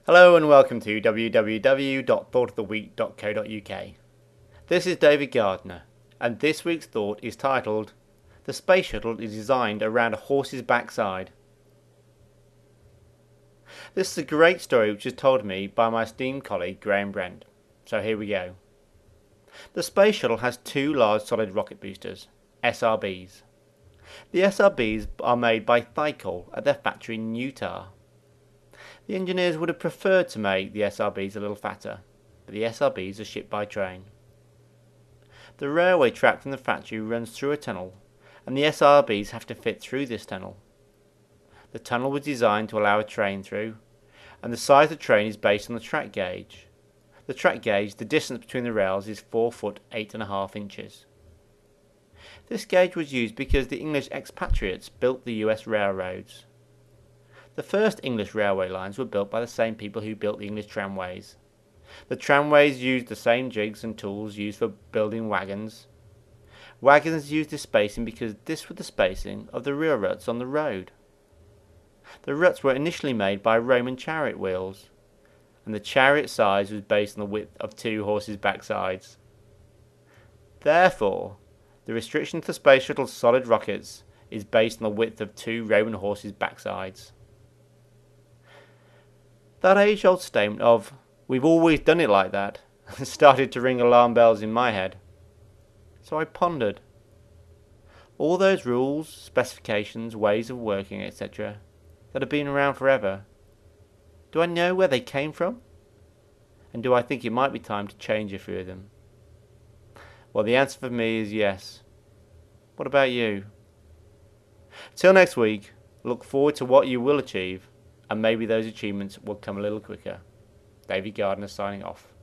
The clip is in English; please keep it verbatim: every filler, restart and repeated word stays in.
Hello and welcome to w w w dot thought of the week dot co dot u k. This is David Gardner, and this week's thought is titled, The Space Shuttle is designed around a horse's backside. This is a great story which was told to me by my esteemed colleague Graham Brent. So here we go. The Space Shuttle has two large solid rocket boosters, S R Bs. The S R Bs are made by Thiokol at their factory in Utah. The engineers would have preferred to make the S R Bs a little fatter, but the S R Bs are shipped by train. The railway track from the factory runs through a tunnel, and the S R Bs have to fit through this tunnel. The tunnel was designed to allow a train through, and the size of the train is based on the track gauge. The track gauge, the distance between the rails, is four foot eight and a half inches. This gauge was used because the English expatriates built the U S railroads. The first English railway lines were built by the same people who built the English tramways. The tramways used the same jigs and tools used for building wagons. Wagons used this spacing because this was the spacing of the real ruts on the road. The ruts were initially made by Roman chariot wheels, and the chariot size was based on the width of two horses' backsides. Therefore, the restriction to the Space Shuttle's solid rockets is based on the width of two Roman horses' backsides. That age-old statement of, "we've always done it like that," started to ring alarm bells in my head. So I pondered. All those rules, specifications, ways of working, et cetera, that have been around forever, do I know where they came from? And do I think it might be time to change a few of them? Well, the answer for me is yes. What about you? Till next week, look forward to what you will achieve, and maybe those achievements will come a little quicker. David Gardner signing off.